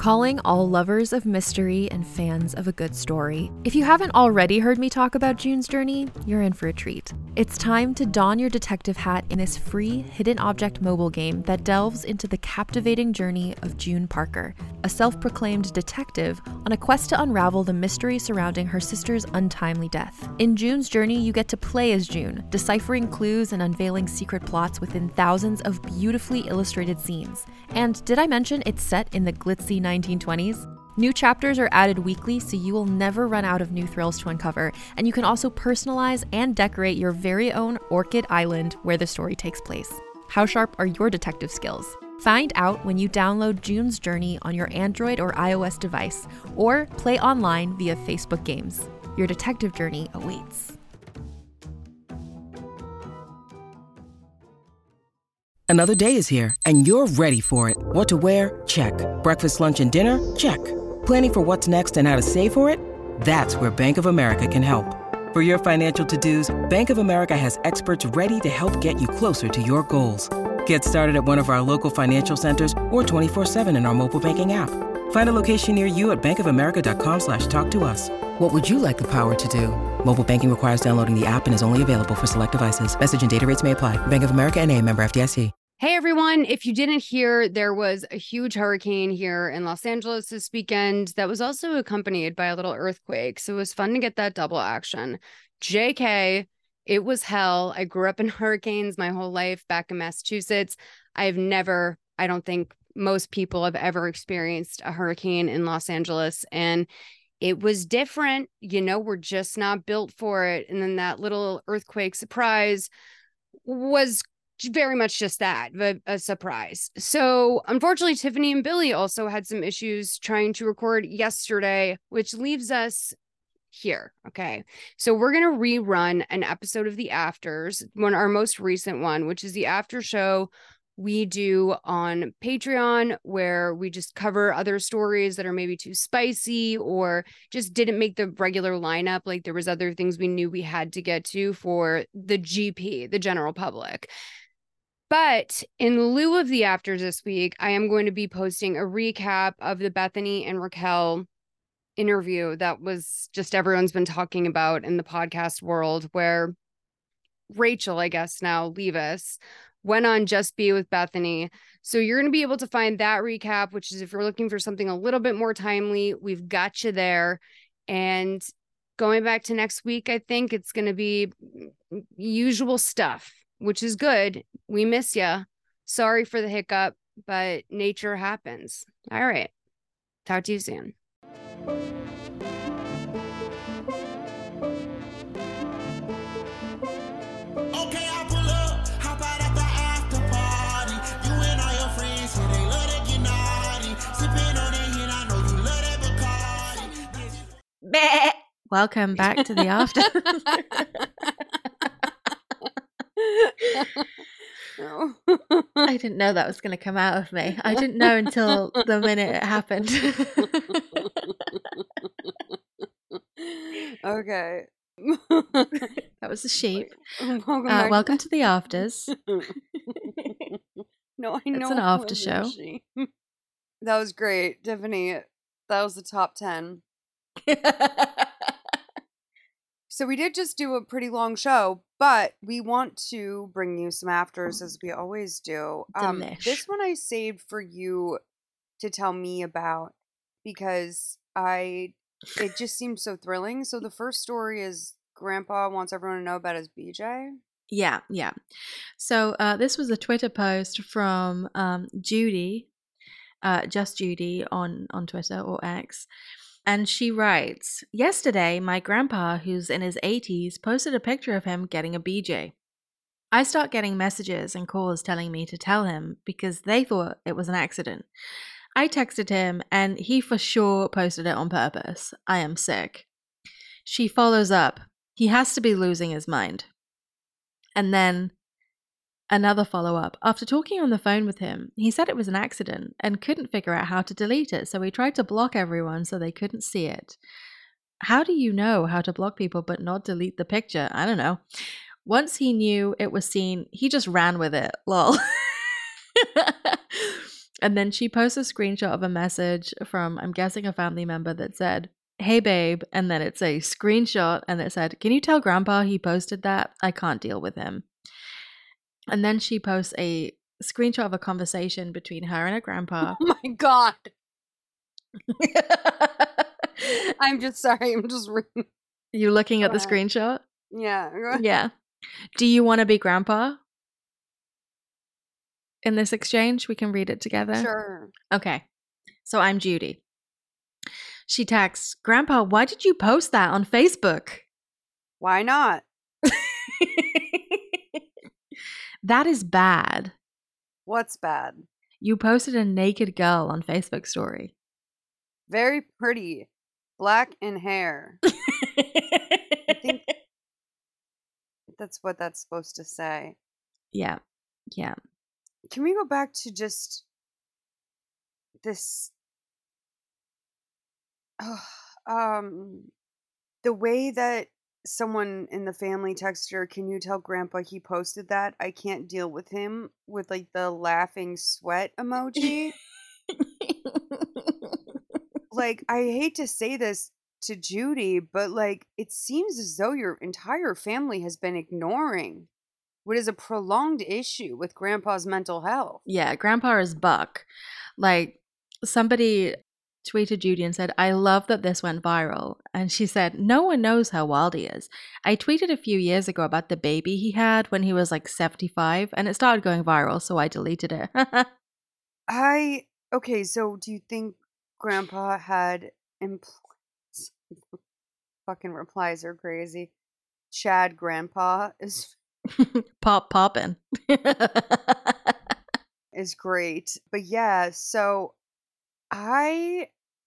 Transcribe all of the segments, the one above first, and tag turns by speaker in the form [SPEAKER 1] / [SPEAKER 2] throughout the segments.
[SPEAKER 1] Calling all lovers of mystery and fans of a good story. If you haven't already heard me talk about June's Journey, you're in for a treat. It's time to don your detective hat in this free hidden object mobile game that delves into the captivating journey of June Parker, a self-proclaimed detective on a quest to unravel the mystery surrounding her sister's untimely death. In June's Journey, you get to play as June, deciphering clues and unveiling secret plots within thousands of beautifully illustrated scenes. And did I mention it's set in the glitzy 1920s? New chapters are added weekly, so you will never run out of new thrills to uncover, and you can also personalize and decorate your very own Orchid Island where the story takes place. How sharp are your detective skills? Find out when you download June's Journey on your Android or iOS device, or play online via Facebook Games. Your detective journey awaits.
[SPEAKER 2] Another day is here, and you're ready for it. What to wear? Check. Breakfast, lunch, and dinner? Check. Planning for what's next and how to save for it? That's where Bank of America can help. For your financial to-dos, Bank of America has experts ready to help get you closer to your goals. Get started at one of our local financial centers or 24/7 in our mobile banking app. Find a location near you at bankofamerica.com/talktous. What would you like the power to do? Mobile banking requires downloading the app and is only available for select devices. Message and data rates may apply. Bank of America N.A., member FDIC.
[SPEAKER 3] Hey everyone, if you didn't hear, there was a huge hurricane here in Los Angeles this weekend that was also accompanied by a little earthquake. So it was fun to get that double action. JK, it was hell. I grew up in hurricanes my whole life back in Massachusetts. I don't think most people have ever experienced a hurricane in Los Angeles. And it was different. We're just not built for it. And then that little earthquake surprise was very much just that, a surprise. So unfortunately, Tiffany and Billy also had some issues trying to record yesterday, which leaves us here. Okay. So we're going to rerun an episode of The Afters, our most recent one, which is the after show we do on Patreon, where we just cover other stories that are maybe too spicy or just didn't make the regular lineup. Like there was other things we knew we had to get to for the GP, the general public. But in lieu of the afters this week, I am going to be posting a recap of the Bethany and Raquel interview that was just everyone's been talking about in the podcast world, where Rachel, I guess now Levis, went on Just Be with Bethany. So you're going to be able to find that recap, which is if you're looking for something a little bit more timely, we've got you there. And going back to next week, I think it's going to be usual stuff, which is good. We miss you. Sorry for the hiccup, but nature happens. All right. Talk to you soon.
[SPEAKER 1] Welcome back to The After. I didn't know that was going to come out of me. I didn't know until the minute it happened.
[SPEAKER 3] Okay.
[SPEAKER 1] That was the sheep.
[SPEAKER 3] Welcome
[SPEAKER 1] to The Afters.
[SPEAKER 3] No, I know.
[SPEAKER 1] It's an after show.
[SPEAKER 3] That was great, Tiffany. That was the top 10. So we did just do a pretty long show, but we want to bring you some afters as we always do. This one I saved for you to tell me about because it just seems so thrilling. So the first story is Grandpa wants everyone to know about his BJ.
[SPEAKER 1] Yeah. So this was a Twitter post from Judy, just Judy on Twitter or X. And she writes, "Yesterday, my grandpa, who's in his 80s, posted a picture of him getting a BJ. I start getting messages and calls telling me to tell him because they thought it was an accident. I texted him and he for sure posted it on purpose. I am sick." She follows up, "He has to be losing his mind." And then another follow-up. "After talking on the phone with him, he said it was an accident and couldn't figure out how to delete it, so he tried to block everyone so they couldn't see it. How do you know how to block people but not delete the picture? I don't know. Once he knew it was seen, he just ran with it. Lol." And then she posts a screenshot of a message from, I'm guessing, a family member that said, "Hey babe," and then it's a screenshot and it said, "Can you tell grandpa he posted that? I can't deal with him." And then she posts a screenshot of a conversation between her and her grandpa.
[SPEAKER 3] Oh my God. I'm just sorry. I'm just reading.
[SPEAKER 1] You looking at the screenshot?
[SPEAKER 3] Yeah.
[SPEAKER 1] Yeah. Do you want to be grandpa? In this exchange, we can read it together.
[SPEAKER 3] Sure.
[SPEAKER 1] Okay. So I'm Judy. She texts, "Grandpa, why did you post that on Facebook?"
[SPEAKER 3] Why not?
[SPEAKER 1] That is bad.
[SPEAKER 3] What's bad?
[SPEAKER 1] You posted a naked girl on Facebook story.
[SPEAKER 3] Very pretty. Black in hair. I think that's what that's supposed to say.
[SPEAKER 1] Yeah. Yeah.
[SPEAKER 3] Can we go back to just this the way that someone in the family texted her, "Can you tell grandpa he posted that? I can't deal with him," with like the laughing sweat emoji. Like, I hate to say this to Judy, but like it seems as though your entire family has been ignoring what is a prolonged issue with grandpa's mental health.
[SPEAKER 1] Yeah, grandpa is buck. Like, somebody tweeted Judy and said, "I love that this went viral." And she said, "No one knows how wild he is. I tweeted a few years ago about the baby he had when he was like 75 and it started going viral, so I deleted it."
[SPEAKER 3] Okay, so do you think grandpa had implants? Fucking replies are crazy. Chad grandpa is
[SPEAKER 1] Poppin'.
[SPEAKER 3] is great. But yeah, so I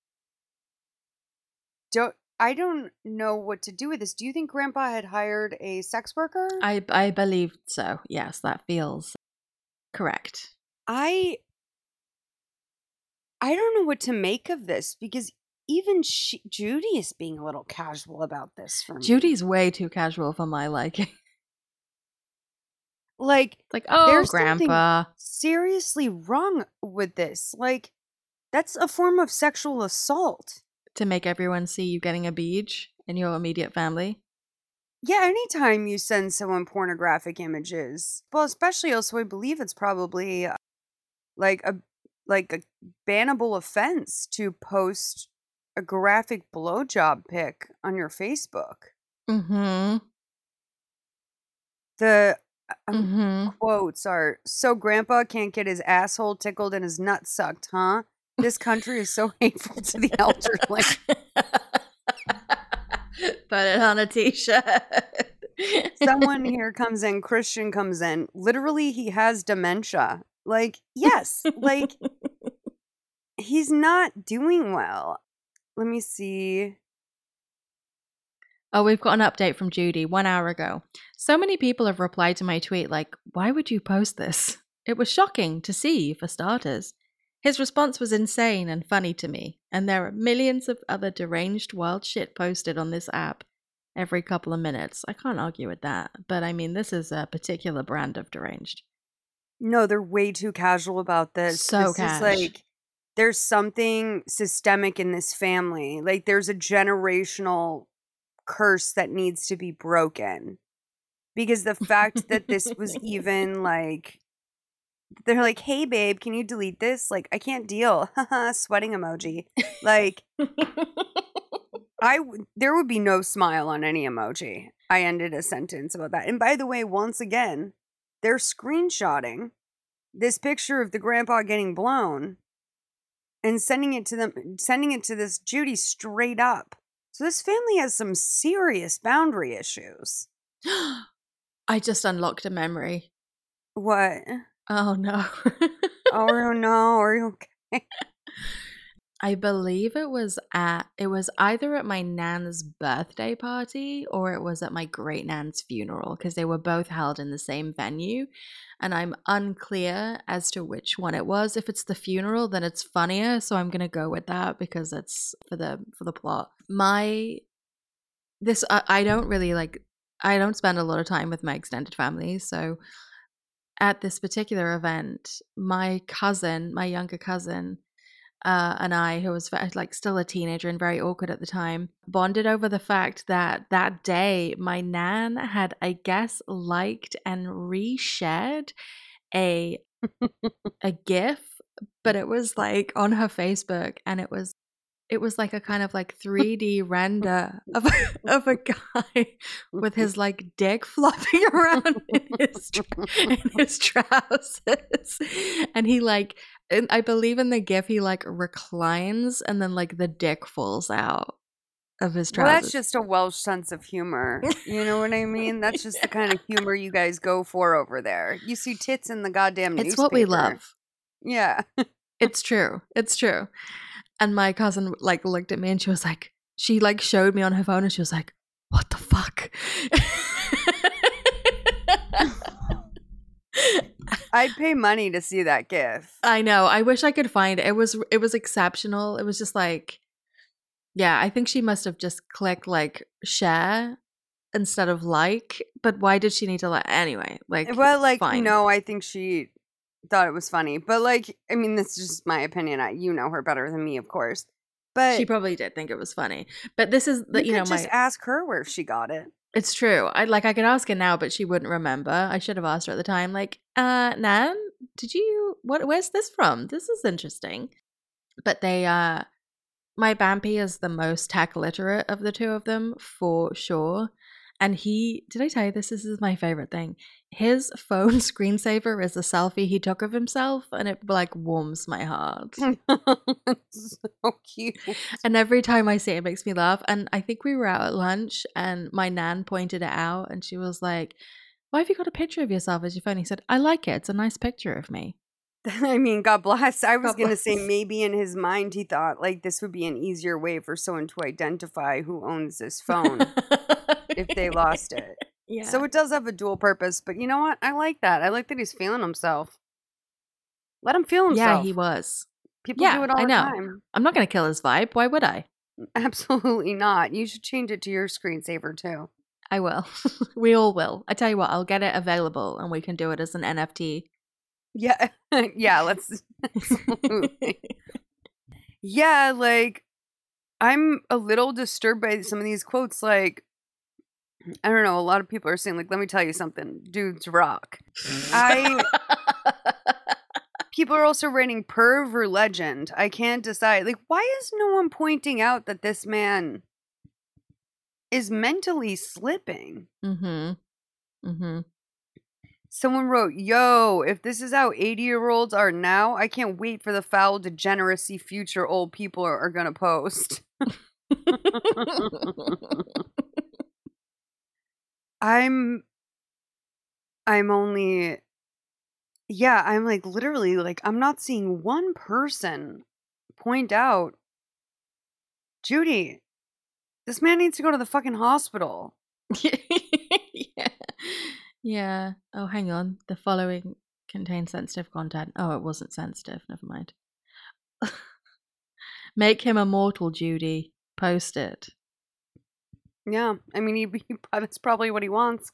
[SPEAKER 3] don't know what to do with this. Do you think grandpa had hired a sex worker?
[SPEAKER 1] I believe so. Yes, that feels correct.
[SPEAKER 3] I don't know what to make of this because even Judy is being a little casual about this for me.
[SPEAKER 1] Judy's way too casual for my liking.
[SPEAKER 3] Like,
[SPEAKER 1] oh,
[SPEAKER 3] there's
[SPEAKER 1] grandpa.
[SPEAKER 3] something seriously wrong with this. Like, that's a form of sexual assault.
[SPEAKER 1] To make everyone see you getting a beach in your immediate family?
[SPEAKER 3] Yeah, anytime you send someone pornographic images. Well, especially also I believe it's probably like a bannable offense to post a graphic blowjob pic on your Facebook.
[SPEAKER 1] Mm-hmm.
[SPEAKER 3] The quotes are, "So grandpa can't get his asshole tickled and his nuts sucked, huh? This country is so hateful to the elderly."
[SPEAKER 1] Put it on a t-shirt.
[SPEAKER 3] Someone here comes in, Christian comes in. Literally, he has dementia. Like, yes, like he's not doing well. Let me see.
[SPEAKER 1] Oh, we've got an update from Judy 1 hour ago. "So many people have replied to my tweet like, 'Why would you post this? It was shocking to see, for starters. His response was insane and funny to me, and there are millions of other deranged wild shit posted on this app every couple of minutes.'" I can't argue with that, but I mean, this is a particular brand of deranged.
[SPEAKER 3] No, they're way too casual about this.
[SPEAKER 1] So
[SPEAKER 3] this is like, there's something systemic in this family. Like, there's a generational curse that needs to be broken. Because the fact that this was even like, they're like, "Hey babe, can you delete this?" Like, I can't deal. Sweating emoji. Like, there would be no smile on any emoji. I ended a sentence about that. And by the way, once again, they're screenshotting this picture of the grandpa getting blown and sending it to this Judy straight up. So this family has some serious boundary issues.
[SPEAKER 1] I just unlocked a memory.
[SPEAKER 3] What?
[SPEAKER 1] Oh no.
[SPEAKER 3] Oh no, are you okay?
[SPEAKER 1] I believe it was either at my nan's birthday party or it was at my great nan's funeral, because they were both held in the same venue, and I'm unclear as to which one it was. If it's the funeral, then it's funnier, so I'm gonna go with that because it's for the plot. I don't really I don't spend a lot of time with my extended family, so
[SPEAKER 4] at this particular event, my younger cousin, and I, who was like still a teenager and very awkward at the time, bonded over the fact that that day my nan had, I guess, liked and reshared a GIF, but it was like on her Facebook, and it was like a kind of like 3D render of a guy with his like dick flopping around in his trousers, and he like, and I believe in the GIF he like reclines, and then like the dick falls out of his trousers.
[SPEAKER 3] Well, that's just a Welsh sense of humor. You know what I mean? That's just the kind of humor you guys go for over there. You see tits in the goddamn newspaper.
[SPEAKER 4] It's what we love.
[SPEAKER 3] Yeah.
[SPEAKER 4] It's true. It's true. And my cousin like looked at me and she was like, she like showed me on her phone and she was like, what the fuck?
[SPEAKER 3] I'd pay money to see that GIF.
[SPEAKER 4] I know. I wish I could find it. It was exceptional. It was just like, yeah, I think she must have just clicked like share instead of like, but why did she need to like, anyway, like,
[SPEAKER 3] well, like,
[SPEAKER 4] fine.
[SPEAKER 3] no, I think she thought it was funny, but like, I mean, this is just my opinion. You know her better than me, of course, but
[SPEAKER 4] she probably did think it was funny. But this is the,
[SPEAKER 3] you know, just ask her where she got it.
[SPEAKER 4] It's true. I could ask her now, but she wouldn't remember. I should have asked her at the time. Like, Nan, where's this from? This is interesting. But my Bampy is the most tech literate of the two of them for sure. And did I tell you this? This is my favorite thing. His phone screensaver is a selfie he took of himself, and it like warms my heart.
[SPEAKER 3] That's so cute.
[SPEAKER 4] And every time I see it, it makes me laugh. And I think we were out at lunch, and my nan pointed it out, and she was like, "Why have you got a picture of yourself as your phone?" He said, "I like it. It's a nice picture of me."
[SPEAKER 3] I mean, God bless. I was going to say maybe in his mind he thought like this would be an easier way for someone to identify who owns this phone if they lost it.
[SPEAKER 4] Yeah.
[SPEAKER 3] So it does have a dual purpose, but you know what? I like that. I like that he's feeling himself. Let him feel himself.
[SPEAKER 4] Yeah, he was.
[SPEAKER 3] People do it all the time.
[SPEAKER 4] I'm not going to kill his vibe. Why would I?
[SPEAKER 3] Absolutely not. You should change it to your screensaver too.
[SPEAKER 4] I will. We all will. I tell you what, I'll get it available and we can do it as an NFT.
[SPEAKER 3] Yeah. Yeah, let's absolutely. Yeah, like I'm a little disturbed by some of these quotes. Like, I don't know, a lot of people are saying, like, let me tell you something, dudes rock. People are also writing perv or legend. I can't decide. Like, why is no one pointing out that this man is mentally slipping? Someone wrote, yo, if this is how 80-year-olds are now, I can't wait for the foul degeneracy future old people are going to post. I'm only, yeah, I'm like literally like, I'm not seeing one person point out, Judy, this man needs to go to the fucking hospital.
[SPEAKER 4] Yeah. Yeah. Oh, hang on. The following contains sensitive content. Oh, it wasn't sensitive. Never mind. Make him immortal, Judy. Post it.
[SPEAKER 3] Yeah. I mean, that's probably what he wants.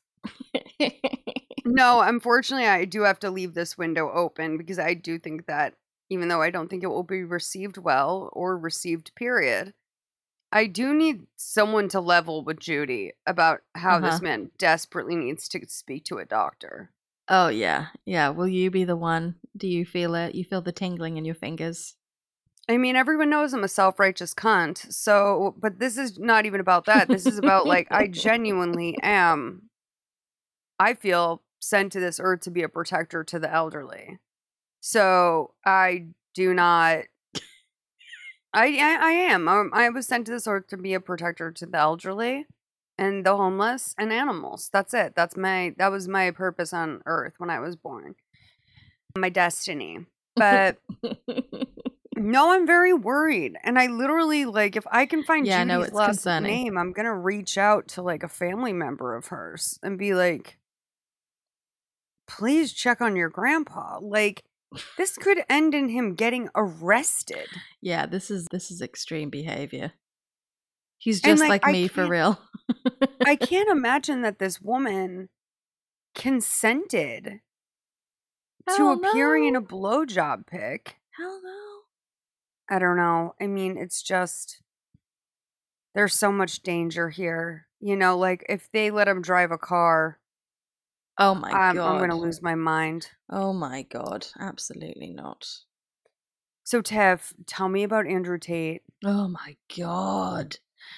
[SPEAKER 3] No, unfortunately, I do have to leave this window open because I do think that even though I don't think it will be received well or received, period, I do need someone to level with Judy about how this man desperately needs to speak to a doctor.
[SPEAKER 4] Oh, yeah. Yeah. Will you be the one? Do you feel it? You feel the tingling in your fingers?
[SPEAKER 3] I mean, everyone knows I'm a self-righteous cunt. So, but this is not even about that. This is about like, I genuinely am, I feel sent to this earth to be a protector to the elderly. So I do not, I am. I was sent to this earth to be a protector to the elderly and the homeless and animals. That's it. That was my purpose on earth when I was born. My destiny. But no, I'm very worried. And I literally, like, if I can find Judy's last name, I'm going to reach out to, like, a family member of hers and be like, please check on your grandpa. Like, this could end in him getting arrested.
[SPEAKER 4] Yeah, this is extreme behavior. He's just like me for real.
[SPEAKER 3] I can't imagine that this woman consented to
[SPEAKER 4] Hell
[SPEAKER 3] appearing in
[SPEAKER 4] no.
[SPEAKER 3] a blowjob pic.
[SPEAKER 4] Hell no.
[SPEAKER 3] I don't know. I mean, it's just there's so much danger here. You know, like if they let him drive a car,
[SPEAKER 4] Oh my
[SPEAKER 3] I'm
[SPEAKER 4] God.
[SPEAKER 3] gonna lose my mind.
[SPEAKER 4] Oh my God. Absolutely not.
[SPEAKER 3] So, Tiff, tell me about Andrew Tate.
[SPEAKER 4] Oh my God.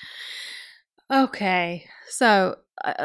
[SPEAKER 4] Okay. So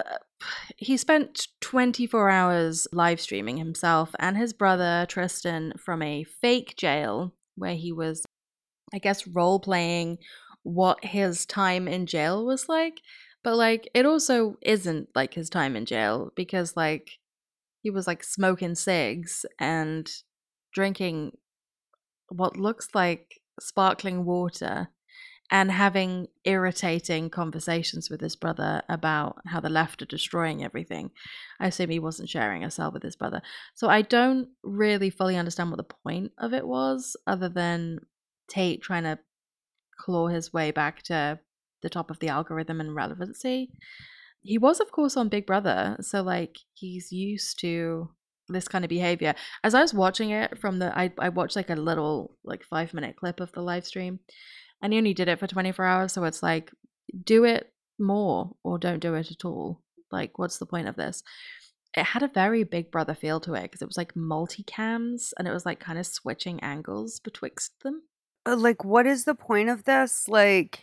[SPEAKER 4] he spent 24 hours live streaming himself and his brother Tristan from a fake jail where he was, I guess, role playing what his time in jail was like. But like, it also isn't like his time in jail because like he was like smoking cigs and drinking what looks like sparkling water and having irritating conversations with his brother about how the left are destroying everything. I assume he wasn't sharing a cell with his brother. So I don't really fully understand what the point of it was, other than Tate trying to claw his way back to the top of the algorithm and relevancy. He was, of course, on Big Brother, so like he's used to this kind of behavior. As I was watching it from I watched like a little like 5 minute clip of the live stream, and he only did it for 24 hours, so it's like, do it more or don't do it at all. Like, what's the point of this? It had a very Big Brother feel to it because it was like multicams and it was like kind of switching angles betwixt them.
[SPEAKER 3] Like, what is the point of this? Like,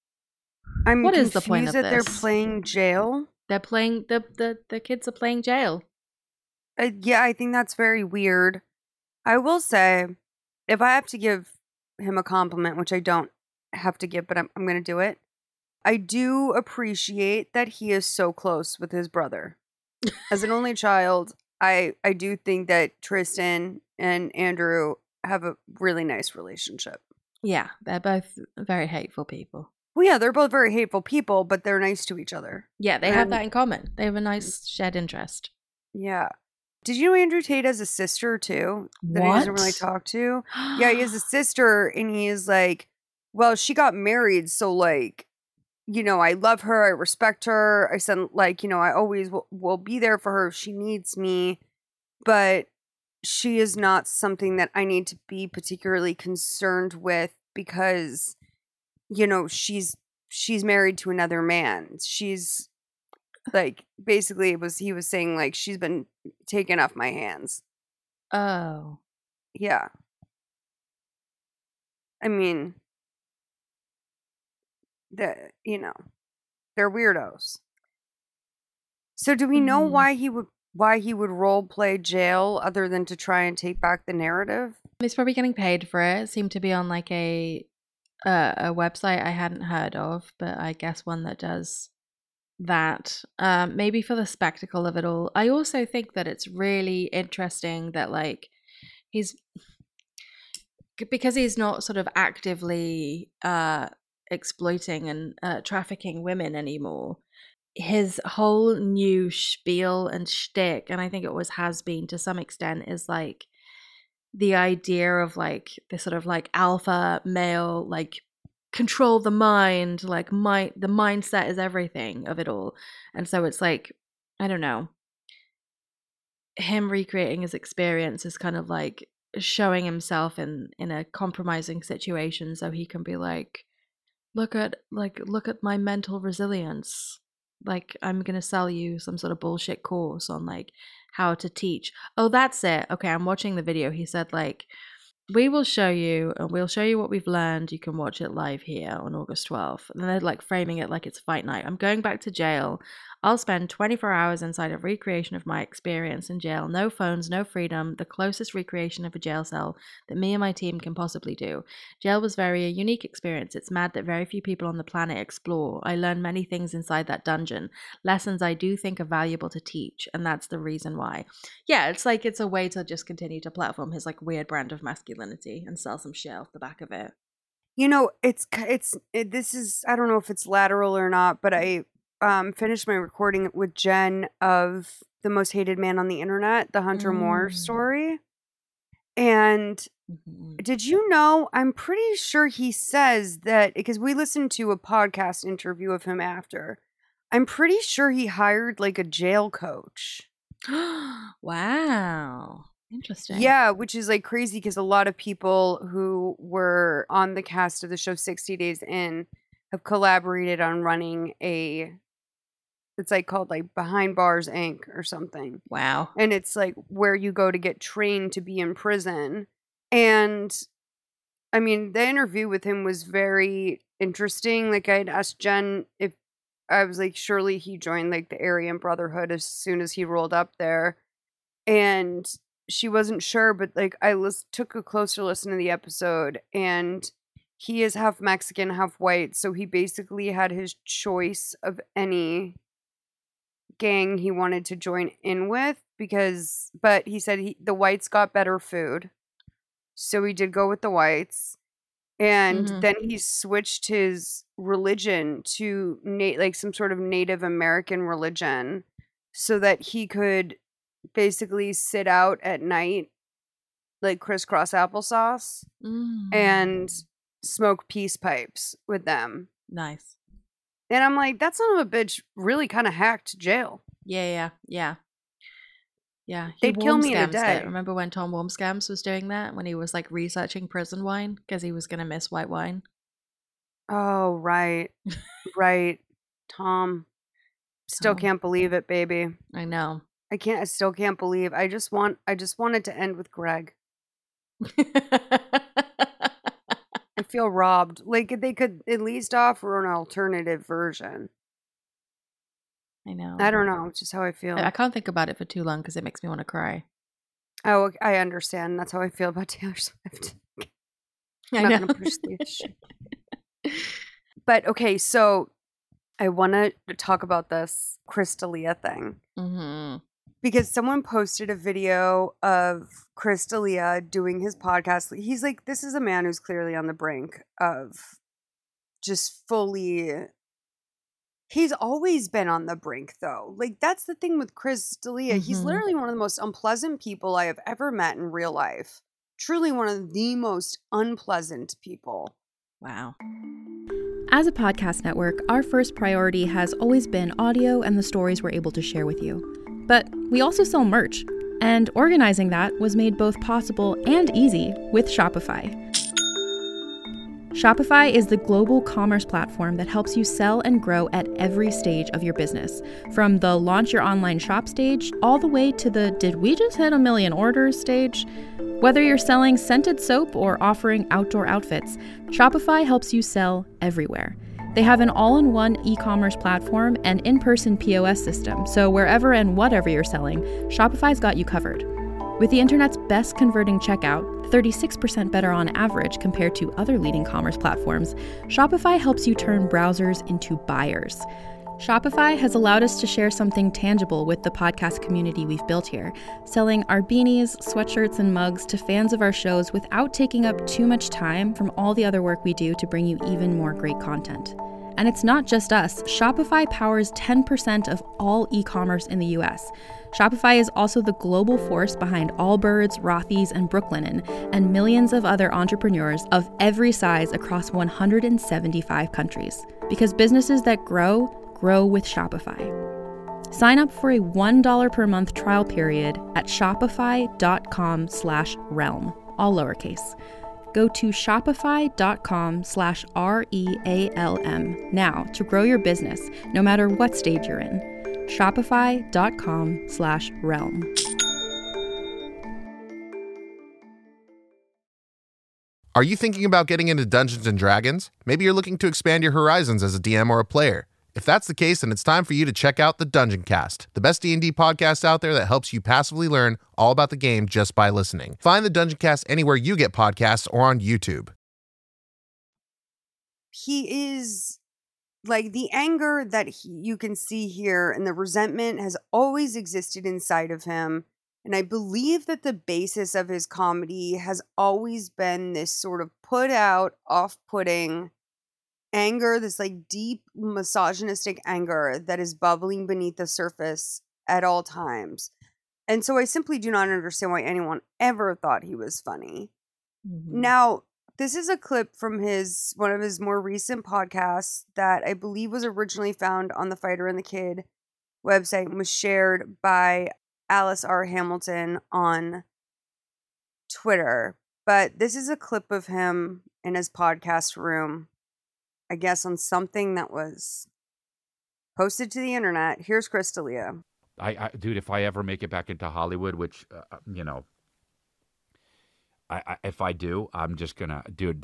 [SPEAKER 3] I'm
[SPEAKER 4] What is the point
[SPEAKER 3] confused
[SPEAKER 4] of
[SPEAKER 3] that they're
[SPEAKER 4] this?
[SPEAKER 3] playing jail.
[SPEAKER 4] They're playing the kids are playing jail.
[SPEAKER 3] Yeah, I think that's very weird. I will say, if I have to give him a compliment, which I don't have to give, but I'm going to do it. I do appreciate that he is so close with his brother. As an only child, I do think that Tristan and Andrew have a really nice relationship.
[SPEAKER 4] Yeah, they're both very hateful people.
[SPEAKER 3] Well, yeah, they're both very hateful people, but they're nice to each other.
[SPEAKER 4] Yeah, they have
[SPEAKER 3] And
[SPEAKER 4] that in common. They have a nice shared interest.
[SPEAKER 3] yeah. Did you know Andrew Tate has a sister too that he doesn't really
[SPEAKER 4] What?
[SPEAKER 3] talk to? Yeah, he has a sister, and he is like, well, she got married, so like, you know, I love her, I respect her. I said, like, you know, I always will be there for her if she needs me, but she is not something that I need to be particularly concerned with because, you know, she's married to another man. She's like basically he was saying like she's been taken off my hands.
[SPEAKER 4] Oh.
[SPEAKER 3] Yeah. I mean, you know, they're weirdos. So do we know
[SPEAKER 4] Mm.
[SPEAKER 3] why he would role play jail other than to try and take back the narrative?
[SPEAKER 4] He's probably getting paid for it. It seemed to be on like a website I hadn't heard of, but I guess one that does that. Maybe for the spectacle of it all. I also think that it's really interesting that like he's because he's not sort of actively exploiting and trafficking women anymore. His whole new spiel and shtick, and I think it always has been to some extent, is like the idea of like this sort of like alpha male, like control the mind, like the mindset is everything of it all. And so it's like, I don't know, him recreating his experience is kind of like showing himself in a compromising situation so he can be like, look at my mental resilience. Like, I'm gonna sell you some sort of bullshit course on like how to teach. Oh, that's it. Okay, I'm watching the video. He said like, we will show you and we'll show you what we've learned. You can watch it live here on August 12th. And they're like framing it like it's fight night. I'm going back to jail. I'll spend 24 hours inside a recreation of my experience in jail. No phones, no freedom, the closest recreation of a jail cell that me and my team can possibly do. Jail was a unique experience. It's mad that very few people on the planet explore. I learned many things inside that dungeon. Lessons I do think are valuable to teach, and that's the reason why. Yeah, it's like it's a way to just continue to platform his like weird brand of masculinity and sell some shit off the back of it.
[SPEAKER 3] You know, this is I don't know if it's lateral or not, but I finished my recording with Jen of The Most Hated Man on the Internet, the Hunter Moore story. And did you know, I'm pretty sure he says that because we listened to a podcast interview of him after. I'm pretty sure he hired like a jail coach.
[SPEAKER 4] Wow. Interesting.
[SPEAKER 3] Yeah, which is like crazy because a lot of people who were on the cast of the show 60 Days In have collaborated on running it's like called like Behind Bars Inc. or something.
[SPEAKER 4] Wow.
[SPEAKER 3] And it's like where you go to get trained to be in prison. And I mean, the interview with him was very interesting. Like I had asked Jen if I was like, surely he joined like the Aryan Brotherhood as soon as he rolled up there. And she wasn't sure, but like took a closer listen to the episode, and he is half Mexican, half white. So he basically had his choice of any gang he wanted to join in with but he said the whites got better food. So he did go with the whites. And
[SPEAKER 4] Mhm.
[SPEAKER 3] then he switched his religion to like some sort of Native American religion so that he could basically sit out at night like crisscross applesauce and smoke peace pipes with them.
[SPEAKER 4] Nice.
[SPEAKER 3] And I'm like, that son of a bitch really kind of hacked jail.
[SPEAKER 4] Yeah. He
[SPEAKER 3] They'd kill
[SPEAKER 4] warm
[SPEAKER 3] me in a
[SPEAKER 4] scams
[SPEAKER 3] day.
[SPEAKER 4] it. Remember when Tom Warm Scams was doing that? When he was like researching prison wine because he was going to miss white wine?
[SPEAKER 3] Oh, right. Right. Tom. Still
[SPEAKER 4] Tom.
[SPEAKER 3] can't believe it, baby.
[SPEAKER 4] I know.
[SPEAKER 3] I still can't believe. I just want it to end with Greg. I feel robbed. Like they could at least offer an alternative version.
[SPEAKER 4] I know.
[SPEAKER 3] I don't know. It's just how I feel.
[SPEAKER 4] I can't think about it for too long because it makes me want to cry.
[SPEAKER 3] Oh, I understand. That's how I feel about Taylor Swift.
[SPEAKER 4] I
[SPEAKER 3] I'm not
[SPEAKER 4] know.
[SPEAKER 3] gonna push the issue. But okay, so I want to talk about this Chris D'Elia thing.
[SPEAKER 4] Mm-hmm.
[SPEAKER 3] Because someone posted a video of Chris D'Elia doing his podcast. He's like, this is a man who's clearly on the brink of just fully. He's always been on the brink, though. Like, that's the thing with Chris D'Elia. He's
[SPEAKER 4] Mhm.
[SPEAKER 3] literally one of the most unpleasant people I have ever met in real life. Truly one of the most unpleasant people.
[SPEAKER 4] Wow.
[SPEAKER 1] As a podcast network, our first priority has always been audio and the stories we're able to share with you. But we also sell merch, and organizing that was made both possible and easy with Shopify. Shopify is the global commerce platform that helps you sell and grow at every stage of your business, from the launch your online shop stage all the way to the did we just hit 1 million orders stage. Whether you're selling scented soap or offering outdoor outfits, Shopify helps you sell everywhere. They have an all-in-one e-commerce platform and in-person POS system, so wherever and whatever you're selling, Shopify's got you covered. With the internet's best converting checkout, 36% better on average compared to other leading commerce platforms, Shopify helps you turn browsers into buyers. Shopify has allowed us to share something tangible with the podcast community we've built here, selling our beanies, sweatshirts, and mugs to fans of our shows without taking up too much time from all the other work we do to bring you even more great content. And it's not just us. Shopify powers 10% of all e-commerce in the US. Shopify is also the global force behind Allbirds, Rothy's, and Brooklinen, and millions of other entrepreneurs of every size across 175 countries. Because businesses that grow with Shopify. Sign up for a $1 per month trial period at shopify.com/realm, all lowercase. Go to shopify.com/REALM now to grow your business, no matter what stage you're in. Shopify.com/realm.
[SPEAKER 5] Are you thinking about getting into Dungeons & Dragons? Maybe you're looking to expand your horizons as a DM or a player. If that's the case, then it's time for you to check out the Dungeon Cast, the best D&D podcast out there that helps you passively learn all about the game just by listening. Find the Dungeon Cast anywhere you get podcasts or on YouTube.
[SPEAKER 3] He is like the anger that you can see here and the resentment has always existed inside of him. And I believe that the basis of his comedy has always been this sort of put out, off-putting anger, this like deep misogynistic anger that is bubbling beneath the surface at all times. And so I simply do not understand why anyone ever thought he was funny.
[SPEAKER 4] Mm-hmm.
[SPEAKER 3] Now, this is a clip from one of his more recent podcasts that I believe was originally found on the Fighter and the Kid website and was shared by Alice R. Hamilton on Twitter, but this is a clip of him in his podcast room, I guess on something that was posted to the internet. Here's Chris D'Elia.
[SPEAKER 6] Dude, if I ever make it back into Hollywood, which, if I do, I'm just gonna, dude,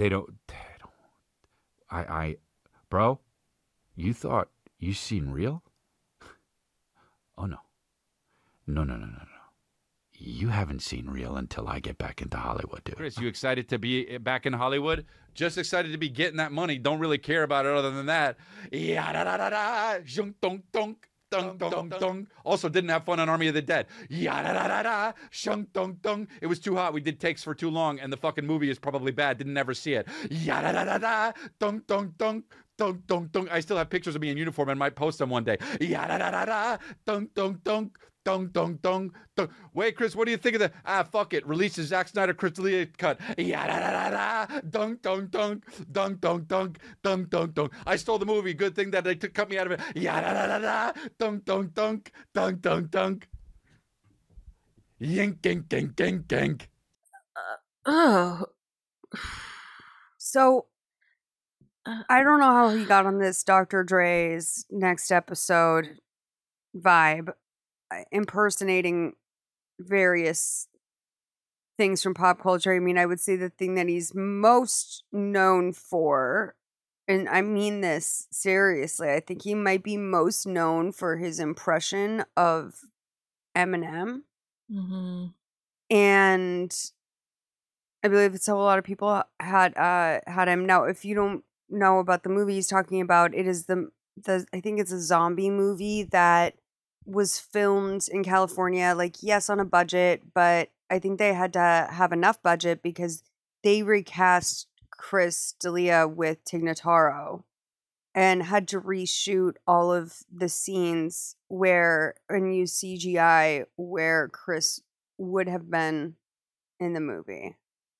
[SPEAKER 6] bro, you thought you seen real? Oh, no. No. You haven't seen real until I get back into Hollywood, dude. Chris, you excited to be back in Hollywood? Just excited to be getting that money. Don't really care about it other than that. Ya-da-da-da-da, zhunk-dunk-dunk. Dung, dung, dung. Also didn't have fun on Army of the Dead. Ya-da-da-da-da, shunk, dung, dung. It was too hot. We did takes for too long, and the fucking movie is probably bad. Didn't ever see it. Ya-da-da-da-da, dung, dung, dung. Dung, dung, dung. I still have pictures of me in uniform and might post them one day. Ya-da-da-da-da, dung, dung, dung. Dung, dung, dung, dung. Wait, Chris, what do you think of that? Fuck it. Release the Zack Snyder Chris D'Elia cut. Ya-da-da-da-da, dung, dung, dung, dung, dung, dung, dung, dung, dung. I stole the movie. Good thing that they cut me out of it. Ya-da-da-da-da, dung, dung, dung, dung, dung, dung. Yink, yink, yink, yink, yink.
[SPEAKER 4] Oh.
[SPEAKER 3] So, I don't know how he got on this Dr. Dre's next episode vibe, impersonating various things from pop culture. I mean, I would say the thing that he's most known for, and I mean this seriously, I think he might be most known for his impression of Eminem.
[SPEAKER 4] Mm-hmm.
[SPEAKER 3] And I believe it's how a lot of people had him. Now, if you don't know about the movie he's talking about, it is the I think it's a zombie movie that was filmed in California, like, yes, on a budget, but I think they had to have enough budget because they recast Chris D'Elia with Tig Notaro and had to reshoot all of the scenes and use CGI where Chris would have been in the movie.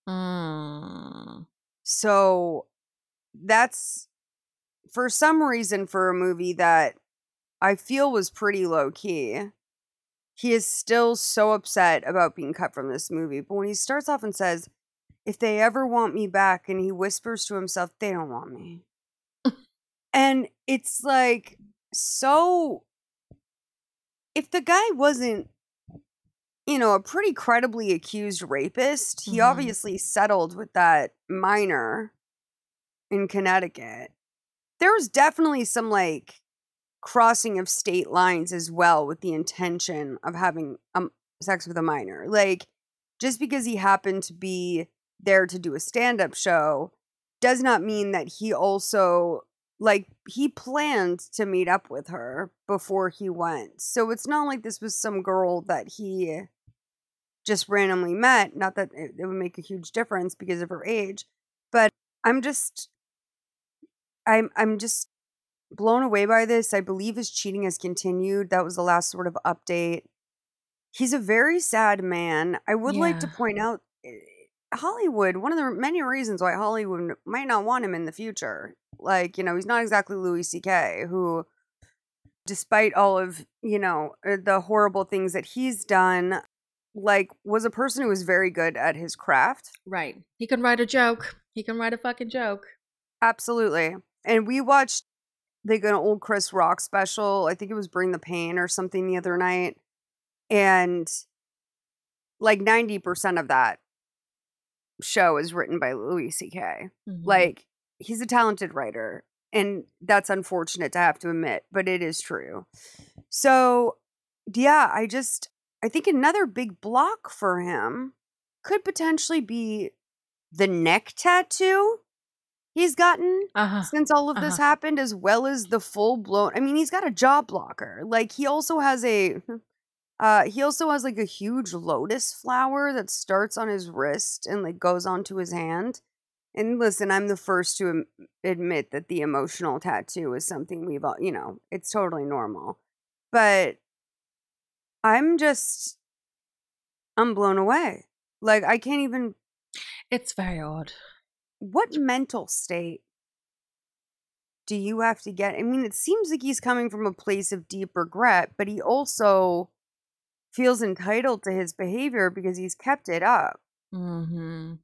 [SPEAKER 3] So that's, for some reason, for a movie that I feel was pretty low key, he is still so upset about being cut from this movie. But when he starts off and says, if they ever want me back, and he whispers to himself, they don't want me. And it's like, so if the guy wasn't, a pretty credibly accused rapist, he obviously settled with that minor in Connecticut. There was definitely some, like, crossing of state lines as well with the intention of having sex with a minor. Like, just because he happened to be there to do a stand-up show does not mean that he also, like, he planned to meet up with her before he went. So it's not like this was some girl that he just randomly met. Not that it would make a huge difference because of her age, but I'm just blown away by this. I believe his cheating has continued. That was the last sort of update. He's a very sad man. I would like to point out, Hollywood, one of the many reasons why Hollywood might not want him in the future. Like, he's not exactly Louis C.K., who, despite all of, the horrible things that he's done, like, was a person who was very good at his craft.
[SPEAKER 4] Right. He can write a joke. He can write a fucking joke.
[SPEAKER 3] Absolutely. And we watched an old Chris Rock special. I think it was Bring the Pain or something the other night. And like 90% of that show is written by Louis C.K. Like, he's a talented writer. And that's unfortunate to have to admit, but it is true. So, yeah, I think another big block for him could potentially be the neck tattoo he's gotten since all of this happened, as well as the full-blown, I mean, he's got a jaw blocker. Like, he also has like a huge lotus flower that starts on his wrist and like goes onto his hand. And listen, I'm the first to admit that the emotional tattoo is something we've all, it's totally normal. But I'm blown away. Like, I can't even.
[SPEAKER 4] It's very odd.
[SPEAKER 3] What mental state do you have to get? I mean, it seems like he's coming from a place of deep regret, but he also feels entitled to his behavior because he's kept it up.
[SPEAKER 4] Mm-hmm.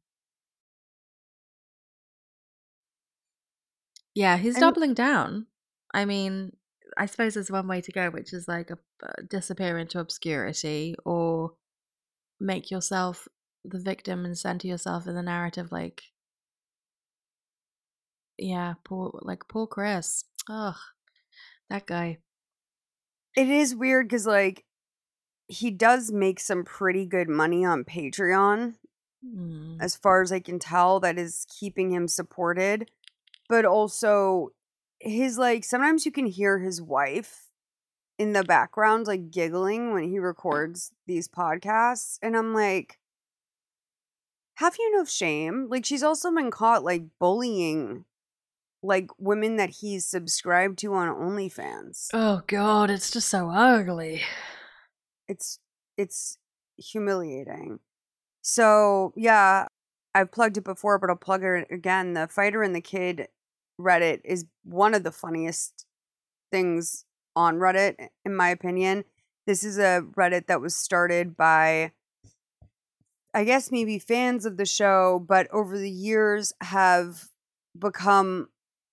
[SPEAKER 4] Yeah, he's
[SPEAKER 3] And
[SPEAKER 4] doubling down. I mean, I suppose there's one way to go, which is like disappear into obscurity or make yourself the victim and center yourself in the narrative. Like, yeah, poor Chris. Ugh, that guy.
[SPEAKER 3] it is weird because, like, he does make some pretty good money on Patreon,
[SPEAKER 4] Mm.
[SPEAKER 3] as far as I can tell, that is keeping him supported. But also, his, like, sometimes you can hear his wife in the background, like, giggling when he records these podcasts. And I'm like, have you no shame? Like, she's also been caught, like, bullying, like, women that he's subscribed to on OnlyFans.
[SPEAKER 4] Oh God, it's just so ugly.
[SPEAKER 3] It's humiliating. So, yeah, I've plugged it before, but I'll plug it again. The Fighter and the Kid Reddit is one of the funniest things on Reddit, in my opinion. This is a Reddit that was started by, I guess, maybe fans of the show, but over the years have become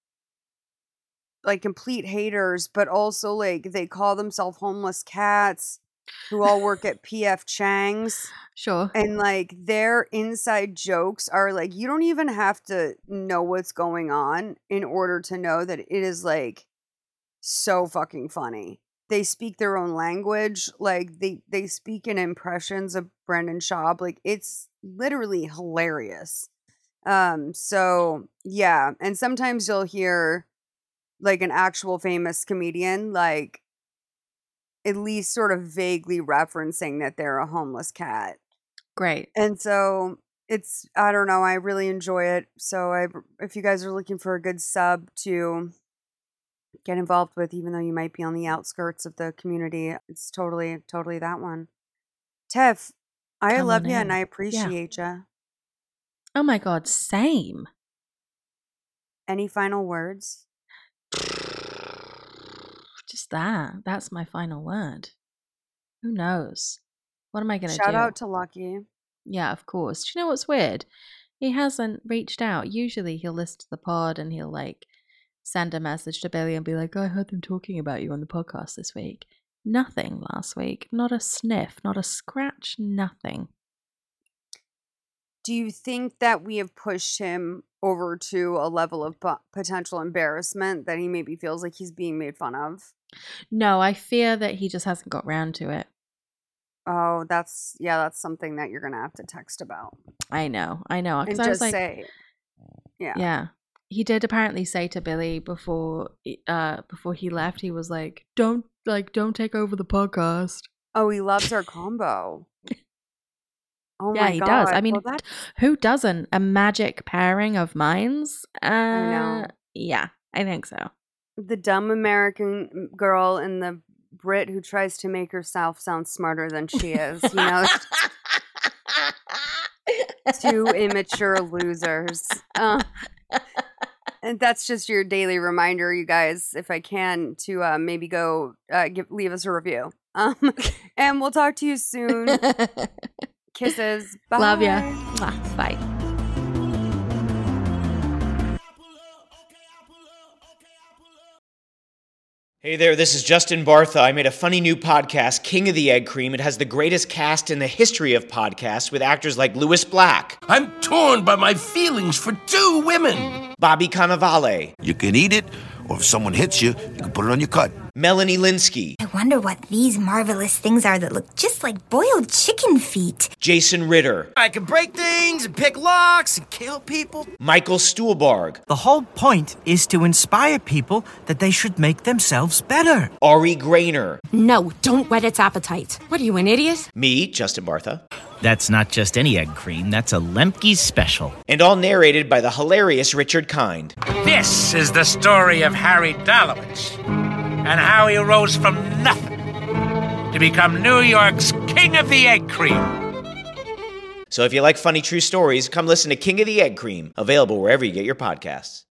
[SPEAKER 3] like complete haters, but also like they call themselves homeless cats who all work at PF Chang's.
[SPEAKER 4] Sure.
[SPEAKER 3] And like their inside jokes are like, you don't even have to know what's going on in order to know that it is like so fucking funny. They speak their own language. Like they speak in impressions of Brendan Schaub. Like it's literally hilarious. So yeah. And sometimes you'll hear like an actual famous comedian, like at least sort of vaguely referencing that they're a homeless cat.
[SPEAKER 4] Great.
[SPEAKER 3] And so it's, I don't know, I really enjoy it. So if you guys are looking for a good sub to get involved with, even though you might be on the outskirts of the community, it's totally that one. Tev, I
[SPEAKER 4] Come
[SPEAKER 3] love
[SPEAKER 4] on
[SPEAKER 3] you and
[SPEAKER 4] in.
[SPEAKER 3] I
[SPEAKER 4] Yeah.
[SPEAKER 3] appreciate you.
[SPEAKER 4] Oh my God, same.
[SPEAKER 3] Any final words?
[SPEAKER 4] Just that. That's my final word. Who knows? What am I going to
[SPEAKER 3] Shout
[SPEAKER 4] do?
[SPEAKER 3] out to Lucky.
[SPEAKER 4] Yeah, of course. Do you know what's weird? He hasn't reached out. Usually he'll listen to the pod and he'll like send a message to Billy and be like, I heard them talking about you on the podcast this week. Nothing last week. Not a sniff, not a scratch, nothing.
[SPEAKER 3] Do you think that we have pushed him over to a level of potential embarrassment that he maybe feels like he's being made fun of?
[SPEAKER 4] No, I fear that he just hasn't got round to it.
[SPEAKER 3] Oh, that's something that you're gonna have to text about
[SPEAKER 4] I know.
[SPEAKER 3] and
[SPEAKER 4] Because I was
[SPEAKER 3] just
[SPEAKER 4] like,
[SPEAKER 3] say, yeah.
[SPEAKER 4] yeah. He did apparently say to Billy before he left, he was like, don't take over the podcast.
[SPEAKER 3] Oh, he loves our combo. Oh
[SPEAKER 4] Yeah,
[SPEAKER 3] my
[SPEAKER 4] he
[SPEAKER 3] God.
[SPEAKER 4] does. I mean,
[SPEAKER 3] Well, that's,
[SPEAKER 4] who doesn't? A magic pairing of minds?
[SPEAKER 3] I know.
[SPEAKER 4] Yeah, I think so.
[SPEAKER 3] The dumb American girl and the Brit who tries to make herself sound smarter than she is. You know, two immature losers. And that's just your daily reminder, you guys, if I can, to maybe go leave us a review. And we'll talk to you soon. Kisses. Bye.
[SPEAKER 4] Love ya. Mwah. Bye.
[SPEAKER 7] Hey there, this is Justin Bartha. I made a funny new podcast, King of the Egg Cream. It has the greatest cast in the history of podcasts with actors like Louis Black,
[SPEAKER 8] I'm torn by my feelings for two women.
[SPEAKER 7] Bobby Cannavale,
[SPEAKER 8] You can eat it, or if someone hits you, you can put it on your cut.
[SPEAKER 7] Melanie Linsky,
[SPEAKER 9] I wonder what these marvelous things are that look just like boiled chicken feet.
[SPEAKER 7] Jason Ritter,
[SPEAKER 10] I can break things and pick locks and kill people.
[SPEAKER 7] Michael Stuhlbarg,
[SPEAKER 10] The whole point is to inspire people that they should make themselves better.
[SPEAKER 7] Ari Grainer,
[SPEAKER 11] No, don't whet its appetite. What are you, an idiot?
[SPEAKER 7] me, Justin Bartha,
[SPEAKER 12] That's not just any egg cream, that's a Lemke's special.
[SPEAKER 7] and all narrated by the hilarious Richard Kind.
[SPEAKER 13] This is the story of Harry Dalowitz and how he rose from nothing to become New York's King of the Egg Cream.
[SPEAKER 7] So if you like funny true stories, come listen to King of the Egg Cream, available wherever you get your podcasts.